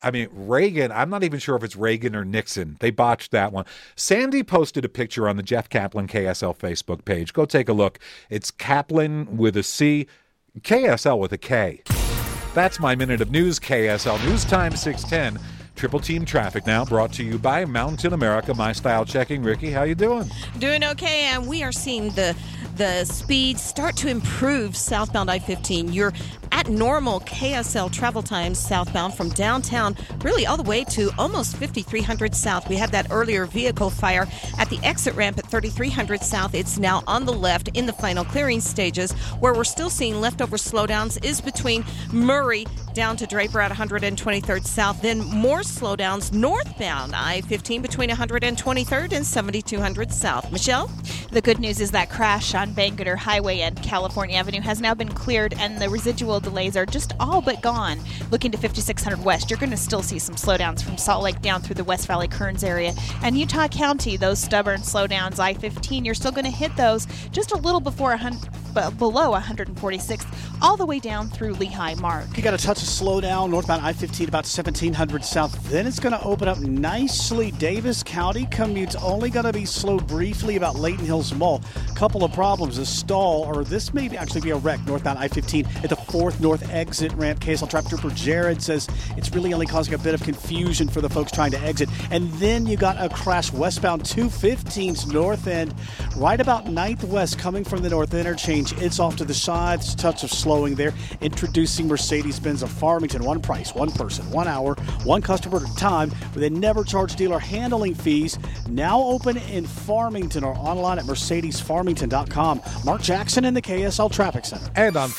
Reagan, I'm not even sure if it's Reagan or Nixon. They botched that one. Sandy posted a picture on the Jeff Kaplan KSL Facebook page. Go take a look. It's Kaplan with a C, KSL with a K. That's my minute of news, KSL News Time 610. Triple Team Traffic now, brought to you by Mountain America. My Style Checking. Ricky, how you doing? Doing okay, and we are seeing the speed start to improve southbound I-15. You're at normal KSL travel times southbound from downtown, really all the way to almost 5300 South. We had that earlier vehicle fire at the exit ramp at 3300 South. It's now on the left in the final clearing stages. Where we're still seeing leftover slowdowns is between Murray down to Draper at 123rd South. Then more slowdowns northbound I-15 between 123rd and 7200 South. Michelle? The good news is that crash on Bangerter Highway and California Avenue has now been cleared, and the residual delays are just all but gone. Looking to 5600 West, you're going to still see some slowdowns from Salt Lake down through the West Valley Kearns area. And Utah County, those stubborn slowdowns, I-15, you're still going to hit those just a little below 146th, all the way down through Lehigh Mark. You got a touch of slowdown northbound I-15 about 1700 South. Then it's going to open up nicely. Davis County commute's only going to be slow briefly about Layton Hills Mall. Couple of problems. A stall, or this may actually be a wreck northbound I-15 at the 4th North exit ramp. KSL Traffic Trooper Jared says it's really only causing a bit of confusion for the folks trying to exit. And then you got a crash westbound 215's north end, right about 9th West coming from the north interchange. It's off to the side. It's a touch of slowing there. Introducing Mercedes-Benz of Farmington. One price, one person, 1 hour, one customer at a time, where they never charge dealer handling fees. Now open in Farmington or online at mercedesfarmington.com. Mark Jackson in the KSL Traffic Center. And on